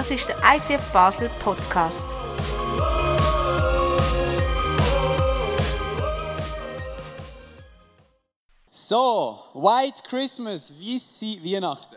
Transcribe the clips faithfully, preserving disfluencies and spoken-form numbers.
Das ist der I C F Basel Podcast. So, White Christmas, weisse Weihnachten.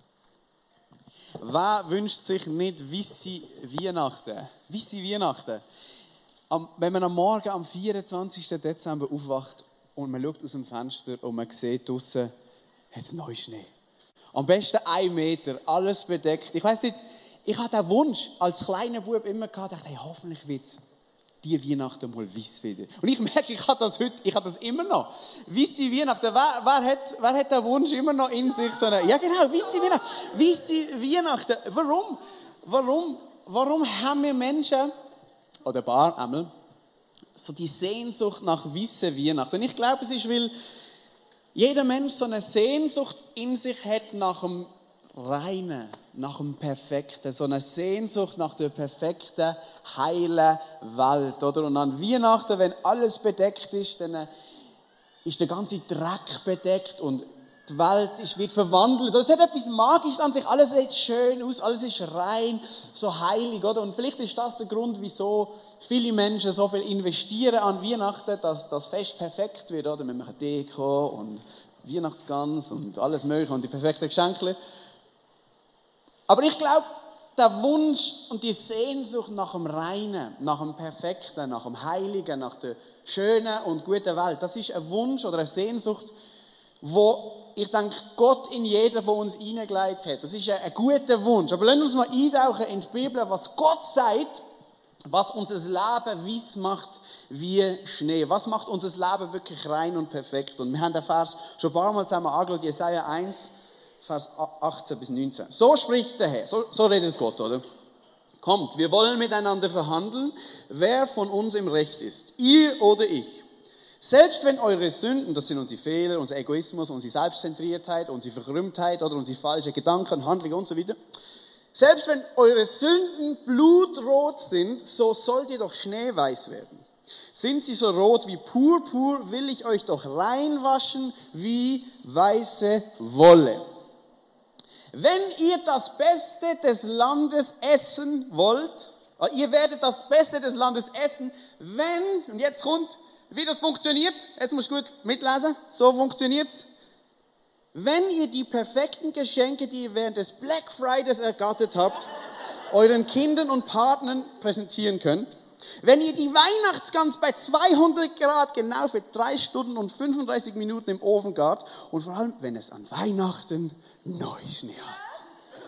Wer wünscht sich nicht weisse Weihnachten? Weisse Weihnachten. Am, wenn man am Morgen am vierundzwanzigsten Dezember aufwacht und man schaut aus dem Fenster und man sieht draussen, hat es neuen Schnee. Am besten ein Meter, alles bedeckt. Ich weiss nicht, ich hatte den Wunsch als kleiner Bub immer gehabt, ich dachte, hey, hoffentlich wird es die Weihnachten mal weiss wieder. Und ich merke, ich habe das heute, ich habe das immer noch. Weisse Weihnachten, wer, wer, hat, wer hat den Wunsch immer noch in sich? So eine, ja genau, weisse Weihnachten. Weisse Weihnachten. Warum? Warum? Warum haben wir Menschen, oder ein paar einmal, so die Sehnsucht nach weissen Weihnachten? Und ich glaube, es ist, weil jeder Mensch so eine Sehnsucht in sich hat nach dem Reinen, nach dem Perfekten, so eine Sehnsucht nach der perfekten, heilen Welt, oder? Und an Weihnachten, wenn alles bedeckt ist, dann ist der ganze Dreck bedeckt und die Welt ist, wird verwandelt. Es hat etwas Magisches an sich, alles sieht schön aus, alles ist rein, so heilig, oder? Und vielleicht ist das der Grund, wieso viele Menschen so viel investieren an Weihnachten, dass das Fest perfekt wird, oder? Wir machen Deko und Weihnachtsgans und alles mögliche und die perfekten Geschenke. Aber ich glaube, der Wunsch und die Sehnsucht nach dem Reinen, nach dem Perfekten, nach dem Heiligen, nach der schönen und guten Welt, das ist ein Wunsch oder eine Sehnsucht, wo ich denke, Gott in jeden von uns hineingelegt hat. Das ist ein, ein guter Wunsch. Aber lassen wir uns mal eintauchen in die Bibel, was Gott sagt, was unser Leben weiss macht wie Schnee. Was macht unser Leben wirklich rein und perfekt? Und wir haben den Vers schon ein paar Mal zusammen angeschaut, Jesaja eins, Vers achtzehn bis neunzehn. So spricht der Herr, so, so redet Gott, oder? Kommt, wir wollen miteinander verhandeln, wer von uns im Recht ist, ihr oder ich. Selbst wenn eure Sünden, das sind unsere Fehler, unser Egoismus, unsere Selbstzentriertheit, unsere Verkrümmtheit oder unsere falschen Gedanken, Handlungen und so weiter. Selbst wenn eure Sünden blutrot sind, so sollt ihr doch schneeweiß werden. Sind sie so rot wie Purpur, will ich euch doch reinwaschen wie weiße Wolle. Wenn ihr das Beste des Landes essen wollt, ihr werdet das Beste des Landes essen, wenn, und jetzt kommt, wie das funktioniert, jetzt musst du gut mitlesen, so funktioniert's. Wenn ihr die perfekten Geschenke, die ihr während des Black Fridays ergattert habt, euren Kindern und Partnern präsentieren könnt, wenn ihr die Weihnachtsgans bei zweihundert Grad genau für drei Stunden und fünfunddreißig Minuten im Ofen gart und vor allem, wenn es an Weihnachten Neuschnee hat.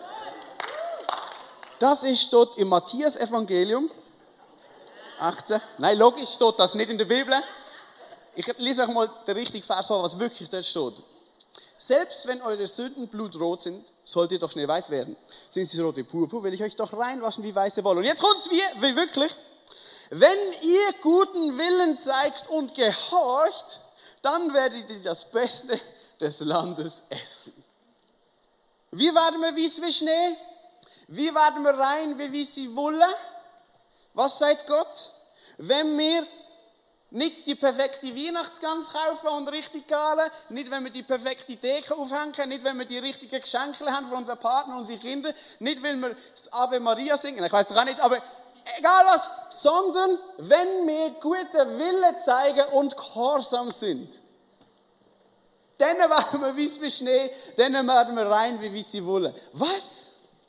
Das ist dort im Matthäus-Evangelium achtzehn. Nein, logisch steht das nicht in der Bibel. Ich lese euch mal den richtigen Vers vor, was wirklich dort steht. Selbst wenn eure Sünden blutrot sind, sollt ihr doch schneeweiß werden. Sind sie rot wie Purpur, will ich euch doch reinwaschen wie weiße Wolle. Und jetzt kommt's wie, wie wirklich. Wenn ihr guten Willen zeigt und gehorcht, dann werdet ihr das Beste des Landes essen. Wie werden wir weiß wie Schnee? Wie werden wir rein wie weiße Wolle? Was sagt Gott? Wenn wir nicht die perfekte Weihnachtsgans kaufen und richtig garen, nicht wenn wir die perfekte Deko aufhängen, nicht wenn wir die richtigen Geschenke haben für unseren Partner und unsere Kinder, nicht weil wir das Ave Maria singen, ich weiß doch auch nicht, aber egal was, sondern wenn wir guten Willen zeigen und gehorsam sind. Dann werden wir weiß wie Schnee, dann werden wir rein wie weiße Wolle. Was?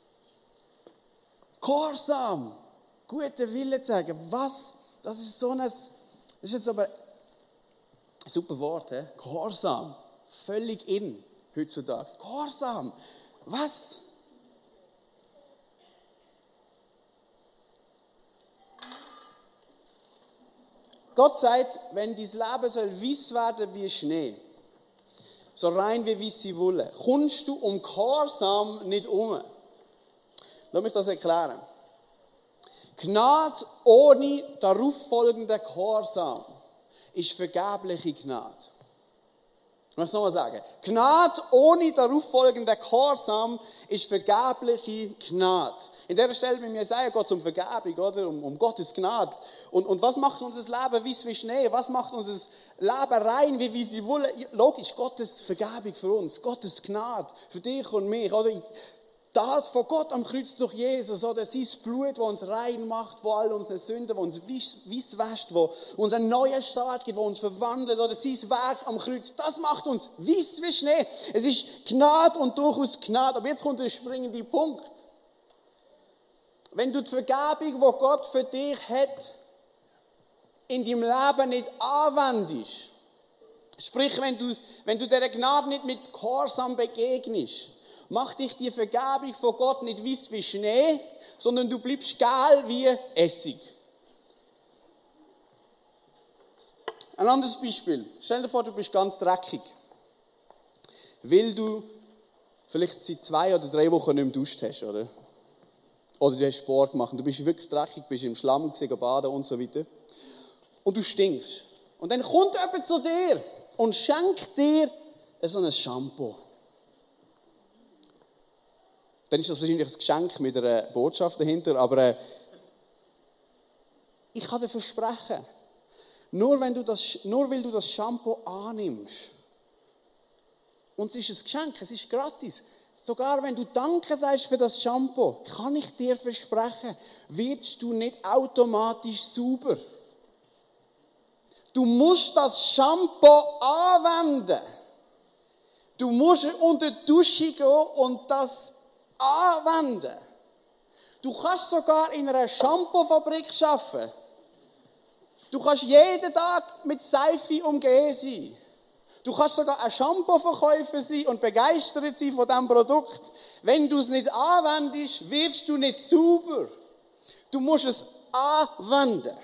Gehorsam. Guten Willen zeigen. Was? Das ist so ein, das ist jetzt aber ein super Wort, he? Gehorsam. Völlig in heutzutage. Gehorsam. Was? Gott sagt, wenn dein Leben soll weiss werden wie Schnee, so rein wie weisse Wolle, kommst du um Gehorsam nicht um. Lass mich das erklären. Gnade ohne darauffolgenden Gehorsam ist vergebliche Gnade. Ich möchte es nochmal sagen. Gnade ohne darauffolgenden Gehorsam ist vergebliche Gnade. In dieser Stelle bei mir Jesaja geht es um Vergebung, oder? Um, um Gottes Gnade. Und, und was macht unser Leben weiss wie Schnee? Was macht unser Leben rein wie weisse Wolle? Logisch, Gottes Vergebung für uns, Gottes Gnade für dich und mich. Oder? Tat von Gott am Kreuz durch Jesus, oder sein Blut, das uns rein macht von all unseren Sünden, das uns weiss wäscht, das uns einen neuen Start gibt, das uns verwandelt, oder sein Werk am Kreuz, das macht uns weiss wie Schnee. Es ist Gnade und durchaus Gnade. Aber jetzt kommt der springende Punkt. Wenn du die Vergebung, die Gott für dich hat, in deinem Leben nicht anwendest, sprich, wenn du, wenn du dieser Gnade nicht mit Gehorsam begegnest, macht dich die Vergebung von Gott nicht weiss wie Schnee, sondern du bleibst gel wie Essig. Ein anderes Beispiel. Stell dir vor, du bist ganz dreckig, weil du vielleicht seit zwei oder drei Wochen nicht mehr geduscht hast, oder? Oder du hast Sport gemacht und du bist wirklich dreckig, bist im Schlamm gewesen, baden und so weiter. Und du stinkst. Und dann kommt jemand zu dir und schenkt dir so ein Shampoo. Dann ist das wahrscheinlich ein Geschenk mit einer Botschaft dahinter, aber äh, ich kann dir versprechen, nur, wenn du das, nur weil du das Shampoo annimmst, und es ist ein Geschenk, es ist gratis, sogar wenn du Danke sagst für das Shampoo, kann ich dir versprechen, wirst du nicht automatisch sauber. Du musst das Shampoo anwenden. Du musst unter die Dusche gehen und das anwenden. Du kannst sogar in einer Shampoo-Fabrik arbeiten. Du kannst jeden Tag mit Seife umgeben sein. Du kannst sogar ein Shampoo-Verkäufer sein und begeistert sein von diesem Produkt. Wenn du es nicht anwendest, wirst du nicht sauber. Du musst es anwenden.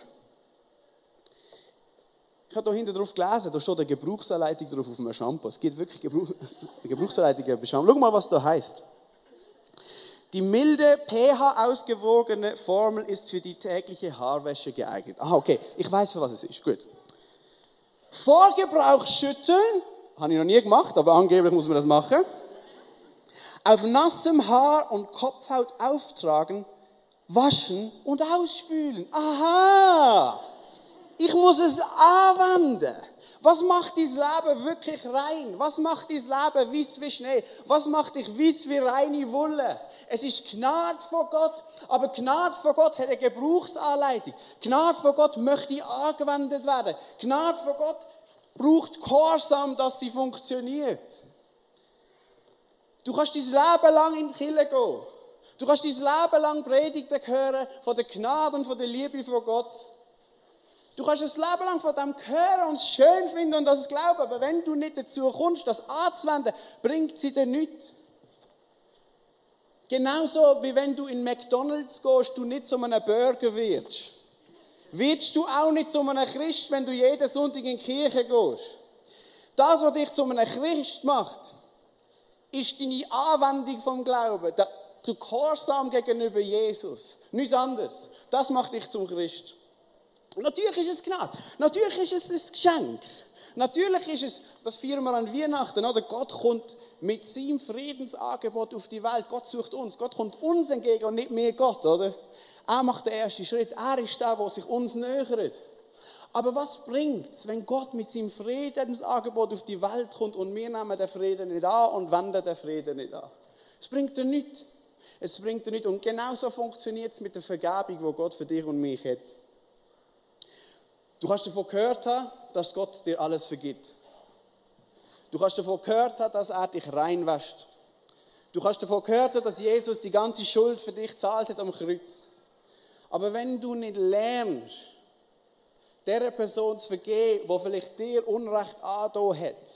Ich habe hier hinten drauf gelesen, da steht eine Gebrauchsanleitung drauf auf einem Shampoo. Es gibt wirklich Gebrauch, eine Gebrauchsanleitung bei Shampoo. Schau mal, was da heißt. Die milde, pH-ausgewogene Formel ist für die tägliche Haarwäsche geeignet. Ah, okay, ich weiß, für was es ist. Gut. Vor Gebrauch schütteln, habe ich noch nie gemacht, aber angeblich muss man das machen. Auf nassem Haar und Kopfhaut auftragen, waschen und ausspülen. Aha! Ich muss es anwenden. Was macht dein Leben wirklich rein? Was macht dein Leben weiss wie Schnee? Was macht dich weiss wie reine Wolle? Es ist Gnade von Gott, aber Gnade von Gott hat eine Gebrauchsanleitung. Gnade von Gott möchte angewendet werden. Gnade von Gott braucht Gehorsam, dass sie funktioniert. Du kannst dein Leben lang in die Kirche gehen. Du kannst dein Leben lang Predigten hören von der Gnade und von der Liebe von Gott. Du kannst das Leben lang von dem hören und es schön finden und das glauben, aber wenn du nicht dazu kommst, das anzuwenden, bringt sie dir nichts. Genauso wie wenn du in McDonald's gehst, du nicht zu einem Burger wirst. Wirst du auch nicht zu einem Christ, wenn du jeden Sonntag in die Kirche gehst. Das, was dich zu einem Christ macht, ist deine Anwendung vom Glauben, der Gehorsam gegenüber Jesus. Nichts anderes. Das macht dich zum Christ. Natürlich ist es Gnade. Natürlich ist es ein Geschenk. Natürlich ist es, das feiern wir an Weihnachten, oder? Gott kommt mit seinem Friedensangebot auf die Welt. Gott sucht uns. Gott kommt uns entgegen und nicht mehr Gott, oder? Er macht den ersten Schritt. Er ist der, der sich uns nähert. Aber was bringt es, wenn Gott mit seinem Friedensangebot auf die Welt kommt und wir nehmen den Frieden nicht an und wenden den Frieden nicht an? Es bringt dir nichts. Es bringt dir nichts. Und genauso funktioniert es mit der Vergebung, die Gott für dich und mich hat. Du kannst davon gehört haben, dass Gott dir alles vergibt. Du kannst davon gehört haben, dass er dich reinwäscht. Du kannst davon gehört haben, dass Jesus die ganze Schuld für dich gezahlt hat am Kreuz. Aber wenn du nicht lernst, der Person zu vergeben, die vielleicht dir Unrecht angetan hat,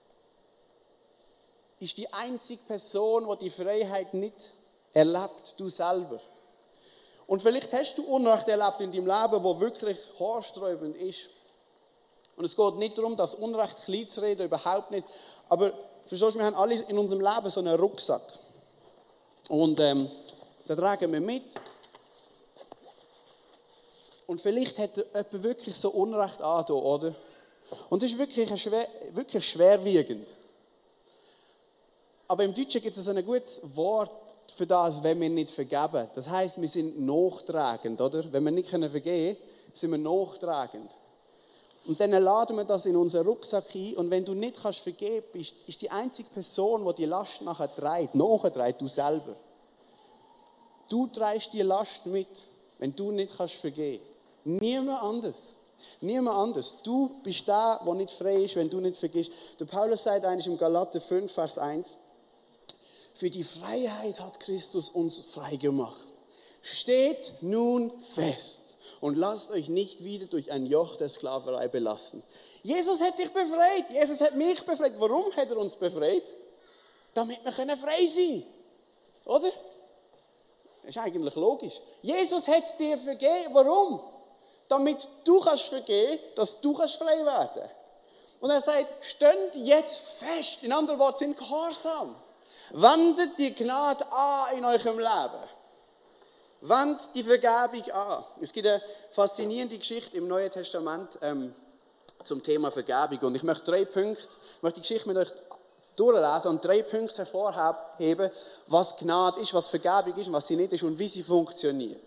ist die einzige Person, die die Freiheit nicht erlebt, du selber. Und vielleicht hast du Unrecht erlebt in deinem Leben, das wirklich haarsträubend ist. Und es geht nicht darum, das Unrecht klein zu reden, überhaupt nicht. Aber verstehst du, wir haben alle in unserem Leben so einen Rucksack. Und ähm, den tragen wir mit. Und vielleicht hat jemand wirklich so Unrecht angetan, oder? Und das ist wirklich, ein schwer, wirklich schwerwiegend. Aber im Deutschen gibt es ein gutes Wort für das, wenn wir nicht vergeben. Das heisst, wir sind nachtragend, oder? Wenn wir nicht vergeben können, sind wir nachtragend. Und dann laden wir das in unseren Rucksack ein. Und wenn du nicht kannst vergeben bist, ist die einzige Person, die die Last nachher trägt, nachher trägt, du selber. du trägst die Last mit, wenn du nicht kannst vergeben. Niemand anders. Niemand anders. Du bist der, der nicht frei ist, wenn du nicht vergisst. Der Paulus sagt eigentlich im Galater fünf, Vers eins, für die Freiheit hat Christus uns frei gemacht. Steht nun fest und lasst euch nicht wieder durch ein Joch der Sklaverei belasten. Jesus hat dich befreit. Jesus hat mich befreit. Warum hat er uns befreit? Damit wir frei sein können. Oder? Das ist eigentlich logisch. Jesus hat dir vergeben. Warum? Damit du kannst vergeben, dass du kannst frei werden kannst. Und er sagt, steht jetzt fest. In anderen Worten, sind gehorsam. Wendet die Gnade an in eurem Leben. Wendet die Vergebung an. Es gibt eine faszinierende Geschichte im Neuen Testament ähm, zum Thema Vergebung. Und ich möchte drei Punkte, ich möchte die Geschichte mit euch durchlesen und drei Punkte hervorheben, was Gnade ist, was Vergebung ist, was sie nicht ist und wie sie funktioniert.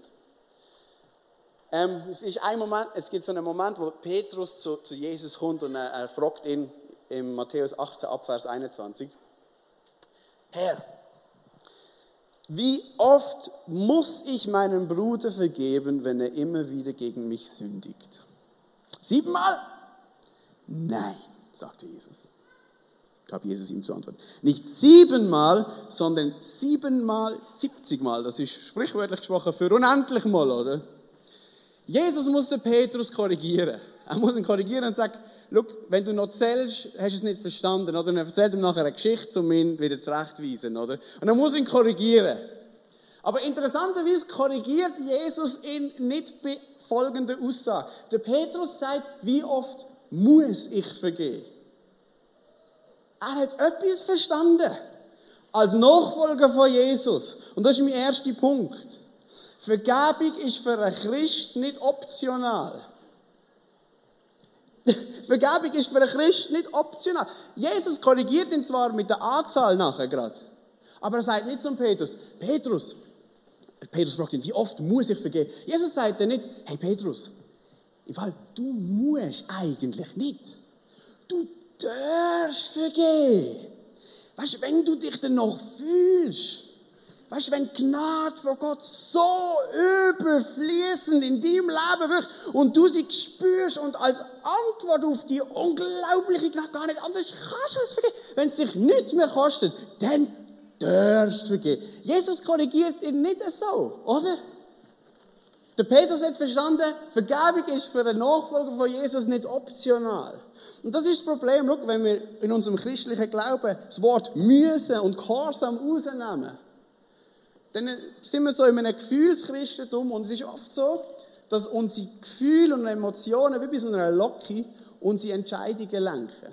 Ähm, es, ist ein Moment, es gibt so einen Moment, wo Petrus zu, zu Jesus kommt und er, er fragt ihn in Matthäus achtzehn, ab Vers einundzwanzig. Herr, wie oft muss ich meinem Bruder vergeben, wenn er immer wieder gegen mich sündigt? Siebenmal? Nein, sagte Jesus. Gab Jesus ihm zu antworten. Nicht siebenmal, sondern siebenmal, siebzigmal. Das ist sprichwörtlich gesprochen für unendlich mal, oder? Jesus muss den Petrus korrigieren. Er muss ihn korrigieren und sagt, schau, wenn du noch zählst, hast du es nicht verstanden. Oder? Und er erzählt ihm nachher eine Geschichte, um ihn wieder zurechtzuweisen. Oder? Und er muss ihn korrigieren. Aber interessanterweise korrigiert Jesus ihn nicht bei folgender Aussage. Der Petrus sagt, wie oft muss ich vergeben? Er hat etwas verstanden. Als Nachfolger von Jesus. Und das ist mein erster Punkt. Vergebung ist für einen Christ nicht optional. Vergebung ist für einen Christ nicht optional. Jesus korrigiert ihn zwar mit der Anzahl nachher gerade, aber er sagt nicht zum Petrus, Petrus, Petrus fragt ihn, wie oft muss ich vergeben? Jesus sagt dann nicht, hey Petrus, im Fall, du musst eigentlich nicht. Du darfst vergeben. Weißt du, wenn du dich dann noch fühlst, weißt du, wenn die Gnade von Gott so überfließend in deinem Leben wird und du sie spürst und als Antwort auf die unglaubliche Gnade gar nicht anders kannst als vergeben. Wenn es dich nichts mehr kostet, dann darfst du vergeben. Jesus korrigiert ihn nicht so, oder? Der Petrus hat verstanden, Vergebung ist für einen Nachfolger von Jesus nicht optional. Und das ist das Problem, schau, wenn wir in unserem christlichen Glauben das Wort müssen und gehorsam rausnehmen. Dann sind wir so in einem Gefühlschristentum und es ist oft so, dass unsere Gefühle und Emotionen wie bei so einer Locke unsere Entscheidungen lenken.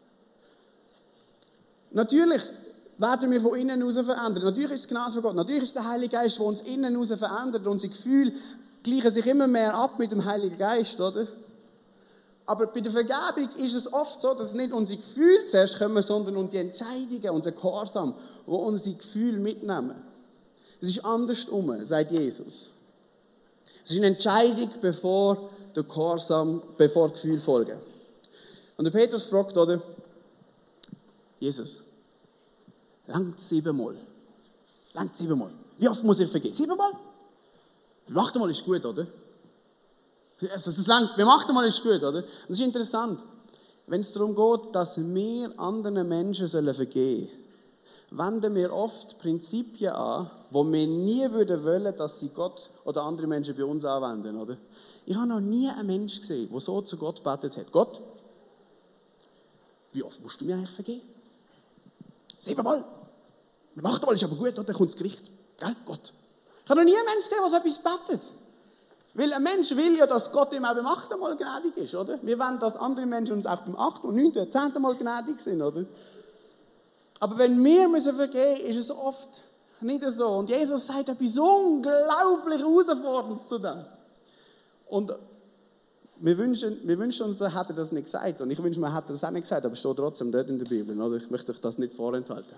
Natürlich werden wir von innen heraus verändert. Natürlich ist es Gnade von Gott. Natürlich ist es der Heilige Geist, der uns innen heraus verändert. Unsere Gefühle gleichen sich immer mehr ab mit dem Heiligen Geist, oder? Aber bei der Vergebung ist es oft so, dass nicht unsere Gefühle zuerst kommen, sondern unsere Entscheidungen, unser Gehorsam, die unsere Gefühle mitnehmen. Es ist andersrum, sagt Jesus. Es ist eine Entscheidung, bevor der Gehorsam, bevor die Gefühle folgen. Und der Petrus fragt, oder? Jesus, langt siebenmal. Langt siebenmal. Wie oft muss ich vergeben? Siebenmal? Beim achten Mal ist gut, oder? Also das langt, beim achten Mal ist gut, oder? Und das ist interessant. Wenn es darum geht, dass wir anderen Menschen vergeben sollen, wenden wir oft Prinzipien an, wo wir nie würden wollen, dass sie Gott oder andere Menschen bei uns anwenden, oder? Ich habe noch nie einen Menschen gesehen, der so zu Gott gebetet hat. Gott, wie oft musst du mir eigentlich vergeben? Siebenmal. Beim achten Mal ist aber gut, oder? Dann kommt das Gericht. Gell? Gott. Ich habe noch nie einen Menschen gesehen, der so etwas betet. Weil ein Mensch will ja, dass Gott ihm auch beim achten Mal gnädig ist, oder? Wir wollen, dass andere Menschen uns auch beim achten und neunten, zehnten Mal gnädig sind, oder? Aber wenn wir müssen vergeben, ist es oft nicht so. Und Jesus sagt etwas unglaublich Herausforderndes zu dem. Und wir wünschen, wir wünschen uns, er hätte das nicht gesagt. Und ich wünsche mir, er hätte das auch nicht gesagt, aber es steht trotzdem dort in der Bibel. Also ich möchte euch das nicht vorenthalten.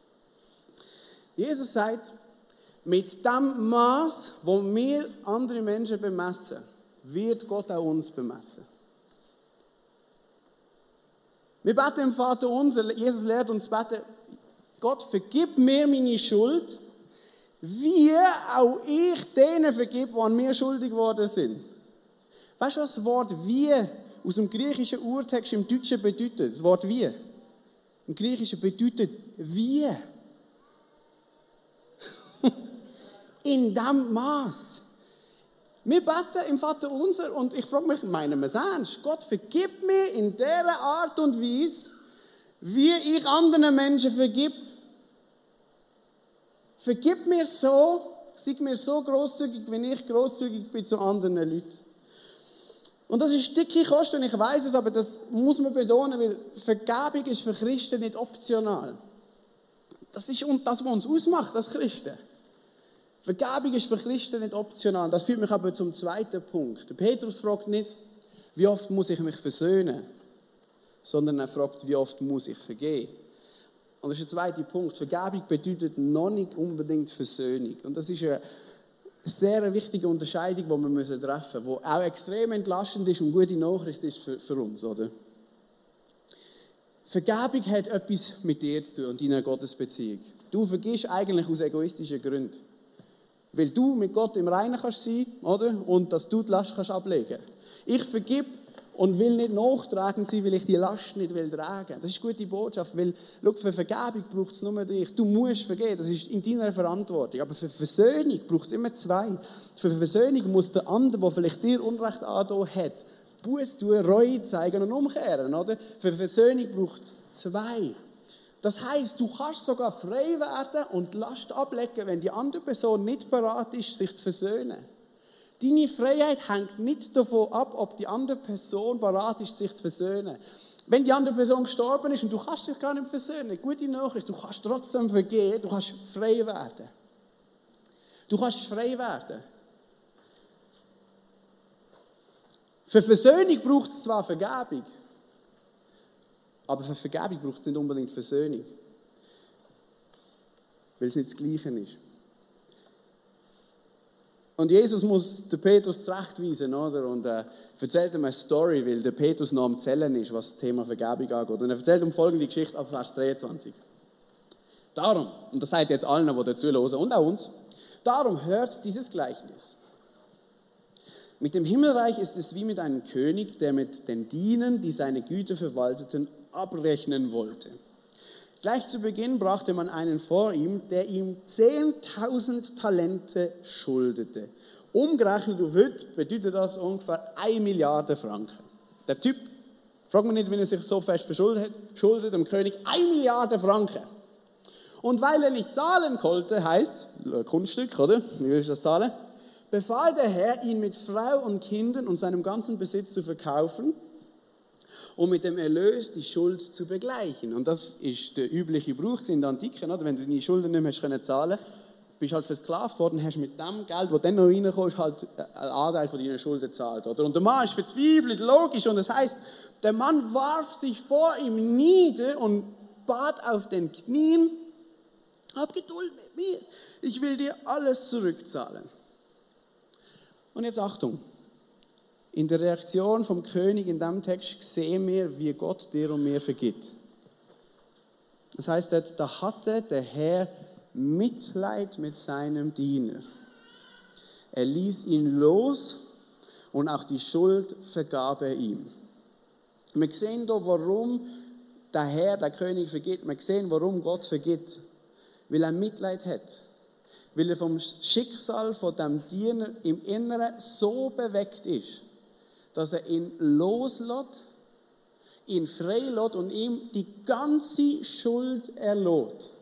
Jesus sagt, mit dem Maß, wo wir andere Menschen bemessen, wird Gott auch uns bemessen. Wir beten im Vater unser, Jesus lehrt uns beten, Gott, vergib mir meine Schuld, wie auch ich denen vergib, die an mir schuldig geworden sind. Weißt du, was das Wort wie aus dem griechischen Urtext im Deutschen bedeutet? Das Wort wie. Im Griechischen bedeutet wie. In diesem Maß. Wir beten im Vater unser und ich frage mich, meinen wir es ernst? Gott vergib mir in dieser Art und Weise, wie ich anderen Menschen vergib. Vergib mir so, sei mir so grosszügig, wenn ich grosszügig bin zu anderen Leuten. Und das ist dicke Kost und ich weiß es, aber das muss man betonen, weil Vergebung ist für Christen nicht optional. Das ist das, was uns ausmacht als Christen. Vergebung ist für Christen nicht optional. Das führt mich aber zum zweiten Punkt. Der Petrus fragt nicht, wie oft muss ich mich versöhnen, sondern er fragt, wie oft muss ich vergeben. Und das ist der zweite Punkt. Vergebung bedeutet noch nicht unbedingt Versöhnung. Und das ist eine sehr wichtige Unterscheidung, die wir treffen müssen, die auch extrem entlastend ist und gute Nachricht ist für, für uns. Oder? Vergebung hat etwas mit dir zu tun und deiner Gottesbeziehung. Du vergisst eigentlich aus egoistischen Gründen. Weil du mit Gott im Reinen kannst sein, oder? Und dass du die Last kannst ablegen. Ich vergib und will nicht nachtragend sein, weil ich die Last nicht will tragen. Das ist eine gute Botschaft, weil schau, für Vergebung braucht es nur dich. Du musst vergeben, das ist in deiner Verantwortung. Aber für Versöhnung braucht es immer zwei. Für Versöhnung muss der andere, der vielleicht dir Unrecht angetan hat, Buße tun, Reue zeigen und umkehren. Oder? Für Versöhnung braucht es zwei. Das heisst, du kannst sogar frei werden und die Last ablegen, wenn die andere Person nicht bereit ist, sich zu versöhnen. Deine Freiheit hängt nicht davon ab, ob die andere Person bereit ist, sich zu versöhnen. Wenn die andere Person gestorben ist und du kannst dich gar nicht versöhnen, gute Nachricht, du kannst trotzdem vergehen, du kannst frei werden. Du kannst frei werden. Für Versöhnung braucht es zwar Vergebung, aber für Vergebung braucht es nicht unbedingt Versöhnung. Weil es nicht das Gleiche ist. Und Jesus muss den Petrus zurechtweisen, oder? Und er äh, erzählt ihm eine Story, weil der Petrus noch am Zellen ist, was das Thema Vergebung angeht. Und er erzählt ihm folgende Geschichte ab Vers dreiundzwanzig. Darum, und das sagt jetzt allen, die dazu hören, und auch uns, darum hört dieses Gleichnis. Mit dem Himmelreich ist es wie mit einem König, der mit den Dienern, die seine Güter verwalteten, abrechnen wollte. Gleich zu Beginn brachte man einen vor ihm, der ihm zehntausend Talente schuldete. Umgerechnet auf heute bedeutet das ungefähr eine Milliarde Franken. Der Typ, fragt man nicht, wenn er sich so fest verschuldet hat, schuldet dem König eine Milliarde Franken. Und weil er nicht zahlen konnte, heisst, Kunststück, oder? Wie will ich das zahlen? Befahl der Herr, ihn mit Frau und Kindern und seinem ganzen Besitz zu verkaufen, um mit dem Erlös die Schuld zu begleichen. Und das ist der übliche Brauch in der Antike. Oder? Wenn du deine Schulden nicht mehr hast zahlen konntest, bist du halt versklavt worden, hast mit dem Geld, das dann noch reinkommst, halt einen Anteil von deinen Schulden gezahlt. Oder? Und der Mann ist verzweifelt, logisch. Und das heisst, der Mann warf sich vor ihm nieder und bat auf den Knien, hab Geduld mit mir, ich will dir alles zurückzahlen. Und jetzt Achtung. In der Reaktion vom König in diesem Text sehen wir, wie Gott dir und mir vergibt. Das heißt, da hatte der Herr Mitleid mit seinem Diener. Er ließ ihn los und auch die Schuld vergab er ihm. Wir sehen hier, warum der Herr, der König, vergibt. Wir sehen, warum Gott vergibt. Weil er Mitleid hat. Weil er vom Schicksal von dem Diener im Inneren so bewegt ist, dass er ihn loslässt, ihn freilässt und ihm die ganze Schuld erlässt.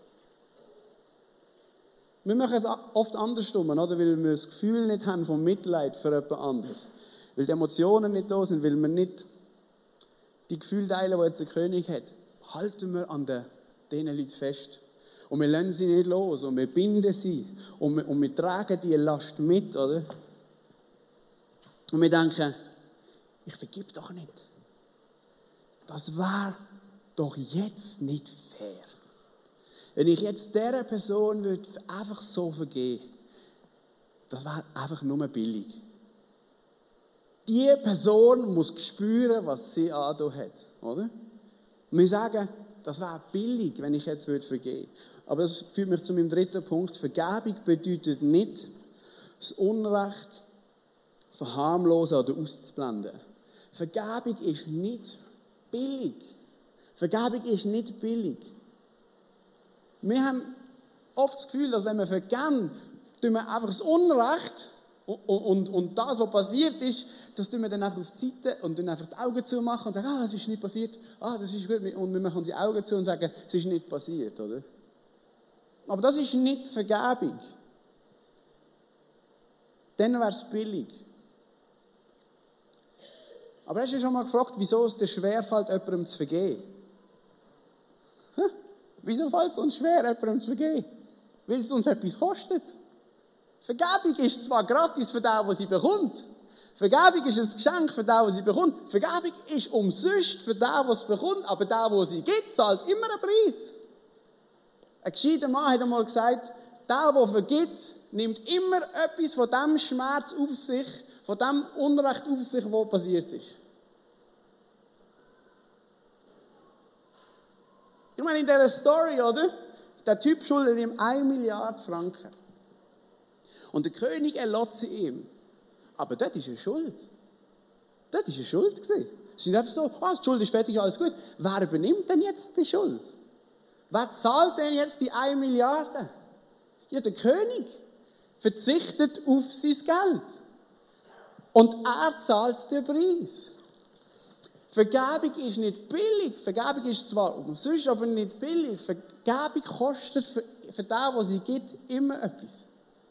Wir machen es oft andersrum, oder? Weil wir das Gefühl nicht haben von Mitleid für jemand anderes. Weil die Emotionen nicht da sind, weil wir nicht die Gefühle teilen, die jetzt der König hat. Halten wir an diesen Leuten fest. Und wir lassen sie nicht los und wir binden sie und wir, und wir tragen diese Last mit, oder? Und wir denken, ich vergib doch nicht. Das wäre doch jetzt nicht fair. Wenn ich jetzt dieser Person würde einfach so vergeben, das wäre einfach nur billig. Die Person muss spüren, was sie angetan hat, oder? Und wir sagen, das wäre billig, wenn ich jetzt würde vergeben. Aber das führt mich zu meinem dritten Punkt. Vergebung bedeutet nicht, das Unrecht zu verharmlosen oder auszublenden. Vergebung ist nicht billig. Vergebung ist nicht billig. Wir haben oft das Gefühl, dass wenn wir vergeben, tun wir einfach das Unrecht und, und, und das, was passiert ist, das tun wir dann einfach auf die Seite und dann einfach die Augen zumachen und sagen, ah, es ist nicht passiert, ah, das ist gut. Und wir machen die Augen zu und sagen, es ist nicht passiert, oder? Aber das ist nicht Vergebung. Dann wäre es billig. Aber hast du schon mal gefragt, wieso es dir schwerfällt, jemandem zu vergeben? Hä? Wieso fällt es uns schwer, jemandem zu vergeben? Weil es uns etwas kostet. Vergebung ist zwar gratis für den, der sie bekommt. Vergebung ist ein Geschenk für den, der sie bekommt. Vergebung ist umsonst für den, der es bekommt. Aber der, der sie gibt, zahlt immer einen Preis. Ein gescheiter Mann hat einmal gesagt, der, der vergibt, nimmt immer etwas von dem Schmerz auf sich, von dem Unrecht auf sich, was passiert ist. Ich meine, in dieser Story, oder? Der Typ schuldet ihm eine Milliarde Franken. Und der König erlaubt sie ihm. Aber dort ist eine Schuld. Dort war eine Schuld. Es ist nicht einfach so, ah, die Schuld ist fertig, alles gut. Wer übernimmt denn jetzt die Schuld? Wer zahlt denn jetzt die eine Milliarde? Ja, der König verzichtet auf sein Geld. Und er zahlt den Preis. Vergebung ist nicht billig. Vergebung ist zwar umsonst, aber nicht billig. Vergebung kostet für, für den, was sie gibt, immer etwas.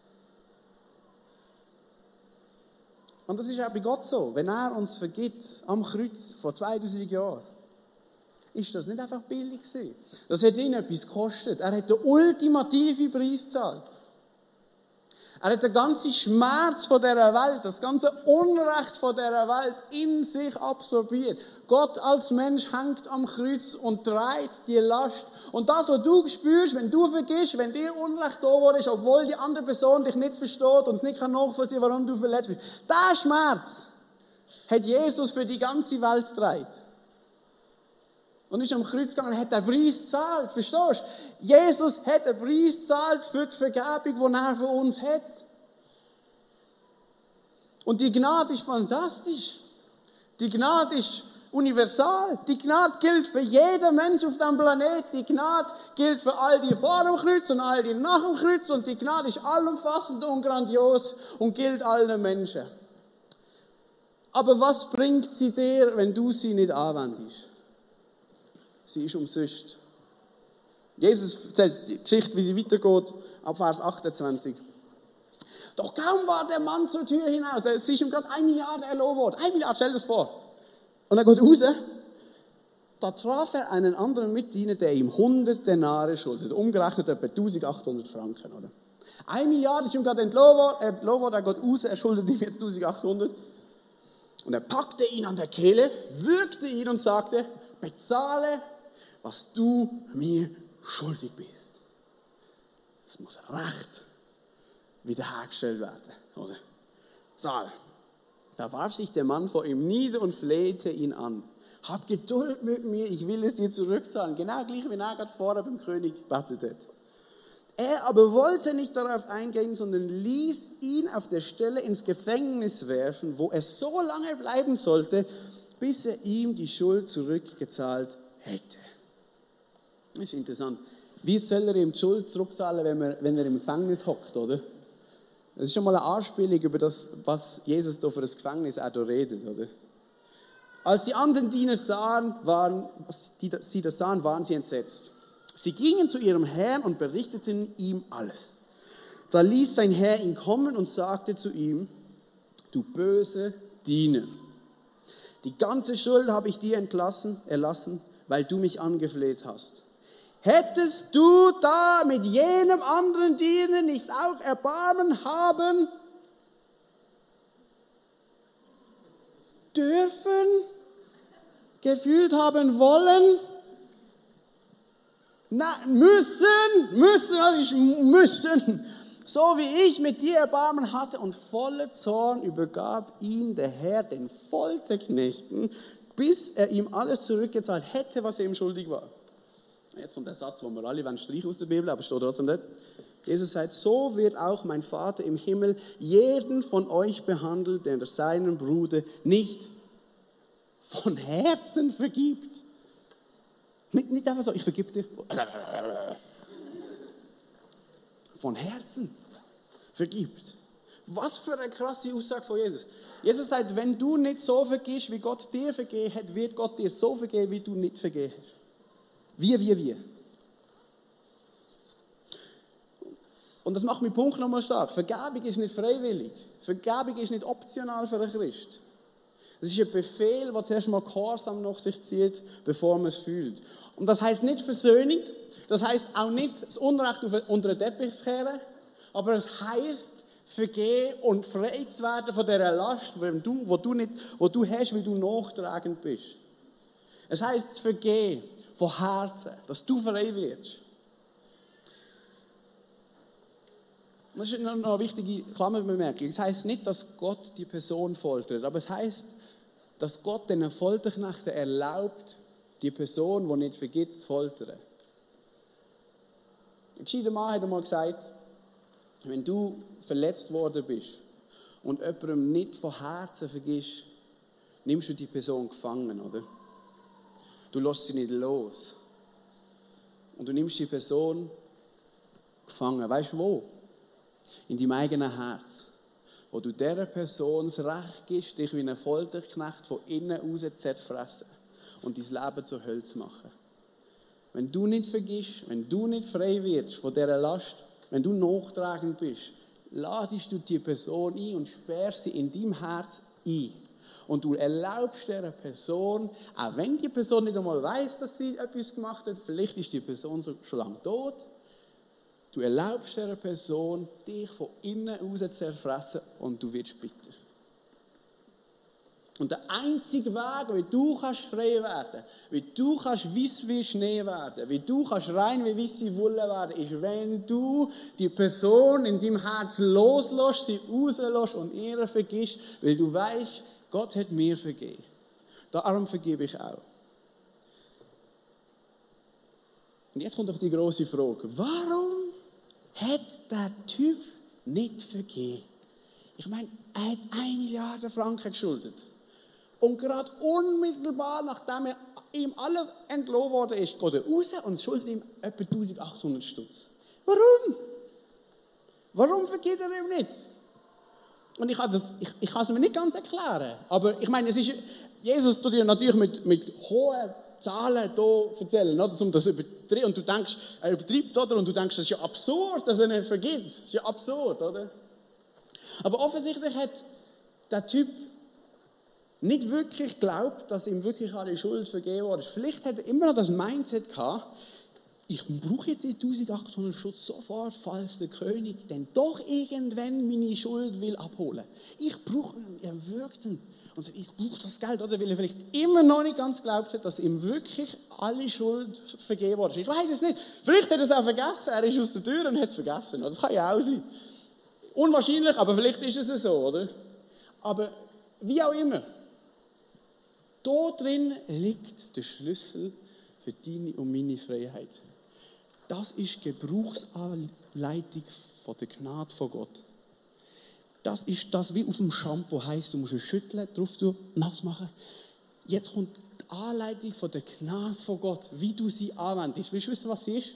Und das ist auch bei Gott so. Wenn er uns vergibt, am Kreuz, vor zweitausend Jahren, ist das nicht einfach billig gewesen. Das hat ihn etwas gekostet. Er hat den ultimativen Preis gezahlt. Er hat den ganzen Schmerz von dieser Welt, das ganze Unrecht von dieser Welt in sich absorbiert. Gott als Mensch hängt am Kreuz und trägt die Last. Und das, was du spürst, wenn du vergisst, wenn dir Unrecht da worden ist, obwohl die andere Person dich nicht versteht und es nicht nachvollziehen kann, warum du verletzt bist. Dieser Schmerz hat Jesus für die ganze Welt getragen. Und ist am Kreuz gegangen und hat den Preis gezahlt. Verstehst du? Jesus hat den Preis gezahlt für die Vergebung, die er für uns hat. Und die Gnade ist fantastisch. Die Gnade ist universal. Die Gnade gilt für jeden Menschen auf diesem Planeten. Die Gnade gilt für all die vor dem Kreuz und all die nach dem Kreuz. Und die Gnade ist allumfassend und grandios und gilt allen Menschen. Aber was bringt sie dir, wenn du sie nicht anwendest? Sie ist umsonst. Jesus erzählt die Geschichte, wie sie weitergeht, ab Vers achtundzwanzig. Doch kaum war der Mann zur Tür hinaus, es ist ihm gerade eine Milliarde erlobt worden. Eine Milliarde, stell dir das vor. Und er geht raus, da traf er einen anderen Mitdiener, der ihm hundert Denare schuldete, umgerechnet etwa eintausendachthundert Franken. Oder? Eine Milliarde ist ihm gerade entlohnt worden, er geht raus, er schuldet ihm jetzt eintausendachthundert. Und er packte ihn an der Kehle, würgte ihn und sagte, bezahle, was du mir schuldig bist. Es muss recht wiederhergestellt werden. Oder? Zahl. Da warf sich der Mann vor ihm nieder und flehte ihn an. Hab Geduld mit mir, ich will es dir zurückzahlen. Genau gleich, wie er gerade vorher beim König gebetet hat. Er aber wollte nicht darauf eingehen, sondern ließ ihn auf der Stelle ins Gefängnis werfen, wo er so lange bleiben sollte, bis er ihm die Schuld zurückgezahlt hätte. Das ist interessant. Wie soll er ihm die Schuld zurückzahlen, wenn er, wenn er im Gefängnis hockt, oder? Das ist schon mal eine Anspielung über das, was Jesus da für das Gefängnis auch da redet, oder? Als die anderen Diener sahen, waren, die sie das sahen, waren sie entsetzt. Sie gingen zu ihrem Herrn und berichteten ihm alles. Da ließ sein Herr ihn kommen und sagte zu ihm, du böse Diener, die ganze Schuld habe ich dir entlassen, erlassen, weil du mich angefleht hast. Hättest du da mit jenem anderen Diener nicht auch Erbarmen haben dürfen, gefühlt haben wollen? Na, müssen, müssen, was ich müssen. So wie ich mit dir Erbarmen hatte und voller Zorn übergab ihn der Herr den Folterknechten, bis er ihm alles zurückgezahlt hätte, was er ihm schuldig war. Jetzt kommt der Satz, den wir alle streichen aus der Bibel, aber es steht trotzdem dort. Jesus sagt, so wird auch mein Vater im Himmel jeden von euch behandeln, der seinen Bruder nicht von Herzen vergibt. Nicht, nicht einfach so, ich vergib dir. Von Herzen vergibt. Was für eine krasse Aussage von Jesus. Jesus sagt, wenn du nicht so vergibst, wie Gott dir vergeben hat, wird Gott dir so vergeben, wie du nicht vergeben hast. Wie, wie, wie. Und das macht meinen Punkt nochmal stark. Vergebung ist nicht freiwillig. Vergebung ist nicht optional für einen Christ. Es ist ein Befehl, der zuerst mal Gehorsam nach sich zieht, bevor man es fühlt. Und das heisst nicht Versöhnung, das heisst auch nicht das Unrecht unter den Teppich zu kehren, aber es heisst, vergeben und frei zu werden von dieser Last, die du, du, nicht, die du hast, weil du nachtragend bist. Es heisst, vergeben von Herzen, dass du frei wirst. Das ist noch eine wichtige Klammerbemerkung. Es heisst nicht, dass Gott die Person foltert, aber es heisst, dass Gott den Folterknechten erlaubt, die Person, die nicht vergibt, zu foltern. Ein gescheiter Mann hat einmal gesagt, wenn du verletzt worden bist und jemandem nicht von Herzen vergisst, nimmst du die Person gefangen, oder? Du lässt sie nicht los. Und du nimmst die Person gefangen. Weißt du wo? In deinem eigenen Herz. Wo du dieser Person das Recht gibst, dich wie ein Folterknecht von innen raus zu zerfressen und dein Leben zur Hölle zu machen. Wenn du nicht vergisst, wenn du nicht frei wirst von dieser Last, wenn du nachtragend bist, ladest du die Person ein und sperrst sie in deinem Herz ein. Und du erlaubst dieser Person, auch wenn die Person nicht einmal weiss, dass sie etwas gemacht hat, vielleicht ist die Person schon lange tot, du erlaubst dieser Person, dich von innen raus zu zerfressen und du wirst bitter. Und der einzige Weg, wie du kannst frei werden, wie du kannst weiss wie Schnee werden, wie du kannst rein wie weisse Wolle werden, ist, wenn du die Person in deinem Herz loslässt, sie rauslässt und ihr vergisst, weil du weißt, Gott hat mir vergeben. Darum vergebe ich auch. Und jetzt kommt doch die grosse Frage. Warum hat der Typ nicht vergeben? Ich meine, er hat eine Milliarde Franken geschuldet. Und gerade unmittelbar, nachdem er ihm alles entlohnt worden ist, geht er raus und schuldet ihm etwa eintausendachthundert Stutz. Warum? Warum vergibt er ihm nicht? Und ich kann, das, ich, ich kann es mir nicht ganz erklären. Aber ich meine, es ist, Jesus tut dir natürlich mit, mit hohen Zahlen hier erzählen, oder? Um das übertreiben. Und du denkst, er übertreibt, oder? Und du denkst, das ist ja absurd, dass er nicht vergibt. Das ist ja absurd, oder? Aber offensichtlich hat der Typ nicht wirklich geglaubt, dass ihm wirklich alle Schuld vergeben wurde. Vielleicht hat er immer noch das Mindset gehabt, ich brauche jetzt die eintausendachthundert Schutz sofort, falls der König denn doch irgendwann meine Schuld will abholen. Ich brauche ihn, er wirkt ihn. Und sagt, ich brauche das Geld, oder? Weil er vielleicht immer noch nicht ganz geglaubt hat, dass ihm wirklich alle Schuld vergeben wurde. Ich weiß es nicht. Vielleicht hat er es auch vergessen, er ist aus der Tür und hat es vergessen. Das kann ja auch sein. Unwahrscheinlich, aber vielleicht ist es so, oder? Aber wie auch immer. Da drin liegt der Schlüssel für deine und meine Freiheit. Das ist Gebrauchsanleitung von der Gnade von Gott. Das ist das, wie auf dem Shampoo heisst, du musst es schütteln, drauf nass machen. Jetzt kommt die Anleitung von der Gnade von Gott, wie du sie anwendest. Willst du wissen, was sie ist?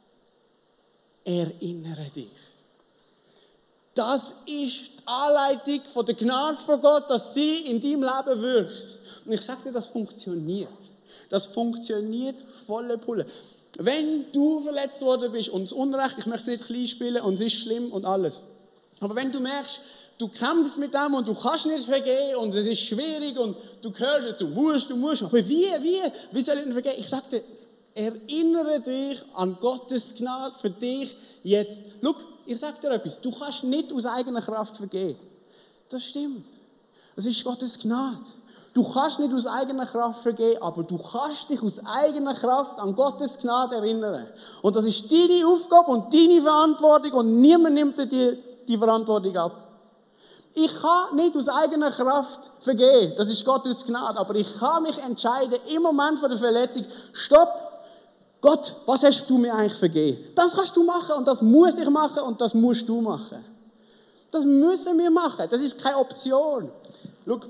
Erinnere dich. Das ist die Anleitung von der Gnade von Gott, dass sie in deinem Leben wirkt. Und ich sage dir, das funktioniert. Das funktioniert volle Pulle. Wenn du verletzt worden bist und das Unrecht, ich möchte es nicht klein spielen und es ist schlimm und alles. Aber wenn du merkst, du kämpfst mit dem und du kannst nicht vergeben und es ist schwierig und du hörst es, du musst, du musst, aber wie, wie, wie soll ich denn vergeben? Ich sage dir, erinnere dich an Gottes Gnade für dich jetzt. Schau, ich sage dir etwas, du kannst nicht aus eigener Kraft vergeben. Das stimmt. Das ist Gottes Gnade. Du kannst nicht aus eigener Kraft vergeben, aber du kannst dich aus eigener Kraft an Gottes Gnade erinnern. Und das ist deine Aufgabe und deine Verantwortung und niemand nimmt dir die, die Verantwortung ab. Ich kann nicht aus eigener Kraft vergeben, das ist Gottes Gnade, aber ich kann mich entscheiden, im Moment von der Verletzung, stopp, Gott, was hast du mir eigentlich vergeben? Das kannst du machen und das muss ich machen und das musst du machen. Das müssen wir machen. Das ist keine Option. Schau,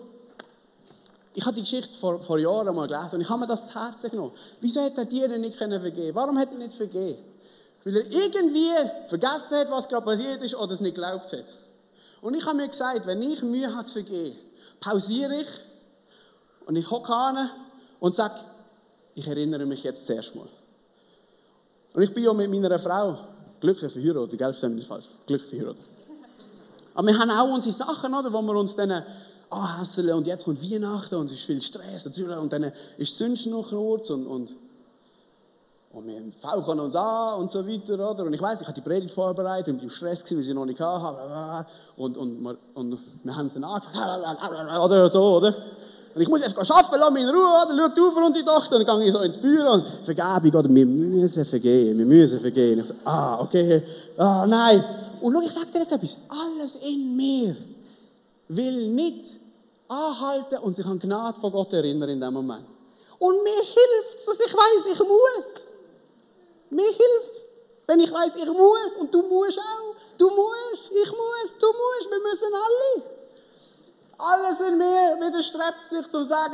ich habe die Geschichte vor, vor Jahren mal gelesen und ich habe mir das zu Herzen genommen. Wieso hat er dir nicht vergeben können? Warum hat er nicht vergeben? Weil er irgendwie vergessen hat, was gerade passiert ist oder es nicht geglaubt hat. Und ich habe mir gesagt, wenn ich Mühe habe zu vergeben, pausiere ich und ich hocke an und sage, ich erinnere mich jetzt zuerst mal. Und ich bin ja mit meiner Frau glücklich verheiratet, gell, verstehen wir nicht falsch, glücklich verheiratet. Aber wir haben auch unsere Sachen, oder, wo wir uns dann anhässeln und jetzt kommt Weihnachten und es ist viel Stress und dann ist die Sünde noch kurz und, und, und wir fauchen uns an und so weiter, oder? Und ich weiss, ich habe die Predigt vorbereitet und im Stress gewesen, weil ich sie noch nicht hatte und, und, und, und wir haben es dann angefangen, oder so, oder? Und ich muss jetzt arbeiten, lass mich in Ruhe, oder? Schau du für unsere Tochter. Und dann gehe ich so ins Büro und Vergebung, oder? Wir müssen vergehen, wir müssen vergehen. Ich so, ah, okay, ah, nein. Und schau, ich sage dir jetzt etwas. Alles in mir will nicht anhalten und sich an Gnade von Gott erinnern in dem Moment. Und mir hilft es, dass ich weiss, ich muss. Mir hilft es, wenn ich weiss, ich muss. Und du musst auch. Du musst, ich muss, du musst. Wir müssen alle. Alles in mir widerstrebt sich zu sagen,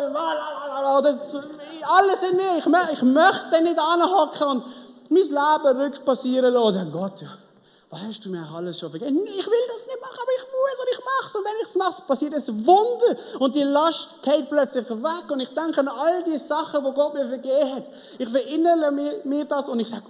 oh, oder zu, alles in mir. Ich, ich möchte nicht anhocken und mein Leben rück passieren lassen. Gott, ja, was hast du mir alles schon vergeben? Ich will das nicht machen, aber ich muss und ich mache es. Und wenn ich es mache, passiert ein Wunder. Und die Last geht plötzlich weg. Und ich denke an all die Sachen, die Gott mir vergeben hat. Ich verinnere mir, mir das und ich sage,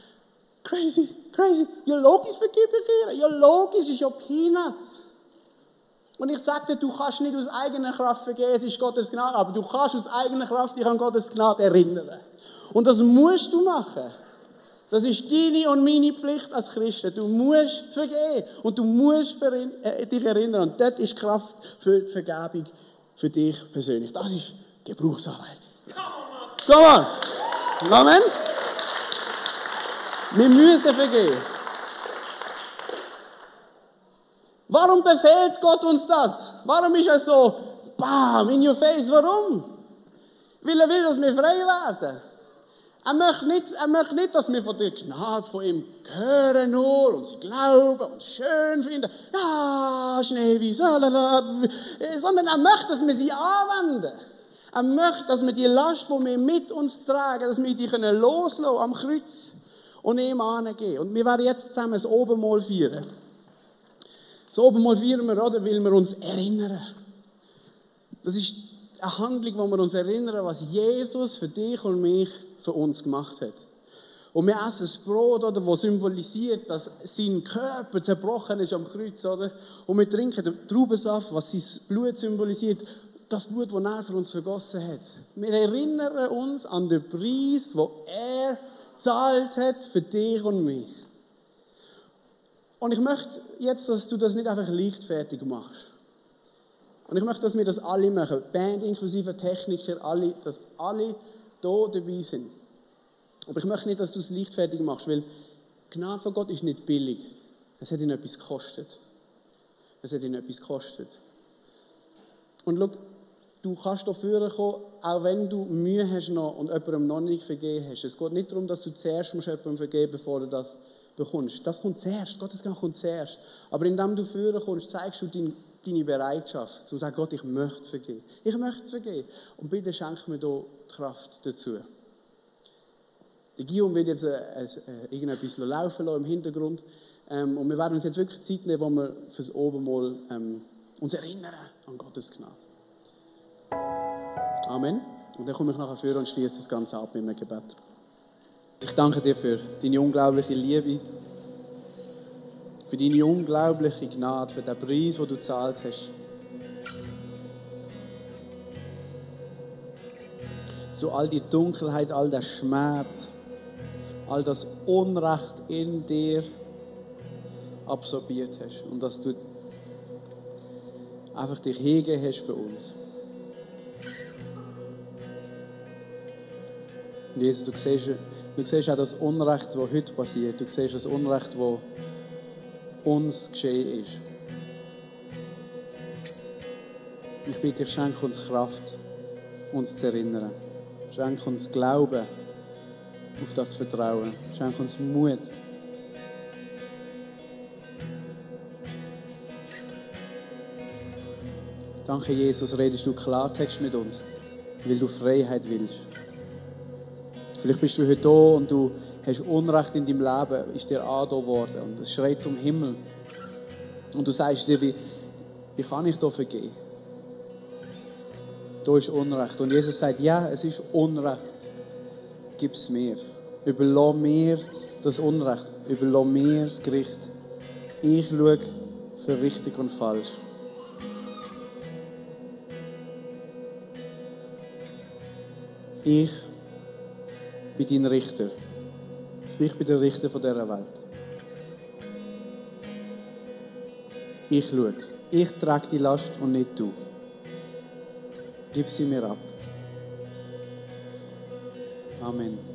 crazy, crazy. Ja, logisch vergebe ich ihr. Ja, logisch, ist ja Peanuts. Und ich sage dir, du kannst nicht aus eigener Kraft vergeben, es ist Gottes Gnade, aber du kannst aus eigener Kraft dich an Gottes Gnade erinnern. Und das musst du machen. Das ist deine und meine Pflicht als Christen. Du musst vergeben und du musst dich erinnern. Und dort ist Kraft für die Vergebung für dich persönlich. Das ist Gebrauchsarbeit. Come on! Amen! Wir müssen vergeben. Warum befehlt Gott uns das? Warum ist er so, bam, in your face? Warum? Weil er will, dass wir frei werden. Er möchte nicht, er möchte nicht, dass wir von der Gnade von ihm hören nur und sie glauben und schön finden. Ja, Schneeweiß, sondern er möchte, dass wir sie anwenden. Er möchte, dass wir die Last, die wir mit uns tragen, dass wir die loslassen können am Kreuz und ihm angeben. Und wir werden jetzt zusammen das Abendmahl feiern. Das Abendmahl feiern wir, oder? Weil wir uns erinnern. Das ist eine Handlung, wo wir uns erinnern, was Jesus für dich und mich für uns gemacht hat. Und wir essen das Brot, oder, das symbolisiert, dass sein Körper zerbrochen ist am Kreuz. Oder? Und wir trinken den Traubensaft, was sein Blut symbolisiert. Das Blut, das er für uns vergossen hat. Wir erinnern uns an den Preis, den er gezahlt hat für dich und mich. Und ich möchte jetzt, dass du das nicht einfach leichtfertig machst. Und ich möchte, dass wir das alle machen. Band inklusive Techniker, alle, dass alle hier dabei sind. Aber ich möchte nicht, dass du es leichtfertig machst, weil die Gnade von Gott ist nicht billig. Es hat ihn etwas gekostet. Es hat ihn etwas gekostet. Und schau, du kannst dafür kommen, auch wenn du Mühe hast noch und jemandem noch nicht vergeben hast. Es geht nicht darum, dass du zuerst jemandem vergeben musst, bevor du das bekommst. Das kommt zuerst. Gottes Gnade kommt zuerst. Aber indem du führen kommst, zeigst du dein, deine Bereitschaft, zu sagen, Gott, ich möchte vergeben. Ich möchte vergeben. Und bitte schenk mir hier die Kraft dazu. Der Guillaume wird jetzt äh, äh, irgendetwas laufen lassen im Hintergrund. Ähm, und wir werden uns jetzt wirklich Zeit nehmen, wo wir für das Abendmahl ähm, uns erinnern an Gottes Gnade. Amen. Und dann komme ich nachher vor und schließe das Ganze ab mit einem Gebet. Ich danke dir für deine unglaubliche Liebe, für deine unglaubliche Gnade, für den Preis, den du gezahlt hast. So all die Dunkelheit, all der Schmerz, all das Unrecht in dir absorbiert hast und dass du einfach dich hingegeben hast für uns. Und Jesus, du siehst, du siehst auch das Unrecht, das heute passiert. Du siehst das Unrecht, das uns geschehen ist. Ich bitte dich, schenke uns Kraft, uns zu erinnern. Schenke uns Glauben, auf das zu vertrauen. Schenk uns Mut. Danke, Jesus, redest du Klartext mit uns, weil du Freiheit willst. Vielleicht bist du heute da und du hast Unrecht in deinem Leben, ist dir angetan worden und es schreit zum Himmel. Und du sagst dir, wie, wie kann ich da vergeben? Da ist Unrecht. Und Jesus sagt, ja, es ist Unrecht. Gib es mir. Überlass mir das Unrecht. Überlass mir das Gericht. Ich schaue für richtig und falsch. Ich bin dein Richter. Ich bin der Richter von dieser Welt. Ich schaue. Ich trage die Last und nicht du. Gib sie mir ab. Amen.